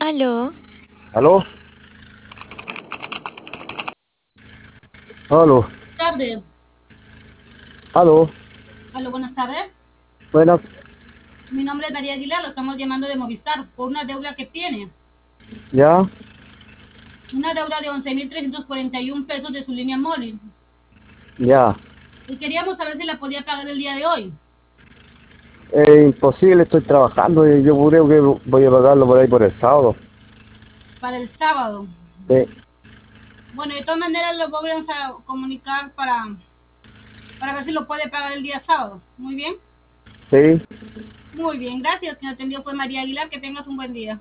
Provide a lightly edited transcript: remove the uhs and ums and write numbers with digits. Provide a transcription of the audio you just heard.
Aló, ¿Aló? ¿Aló? Tarde. ¿Aló? Aló, buenas tardes. Buenas. Mi nombre es María Aguilar, lo estamos llamando de Movistar por una deuda que tiene. ¿Ya? Una deuda de 11.341 pesos de su línea móvil. Ya. Y queríamos saber si la podía pagar el día de hoy, Imposible, estoy trabajando y yo creo que voy a pagarlo por ahí por el sábado. para el sábado. Sí. Bueno, de todas maneras lo vamos a comunicar para ver si lo puede pagar el día sábado. Muy bien. Sí. Muy bien, gracias. Quien atendió fue María Aguilar. Que tengas un buen día.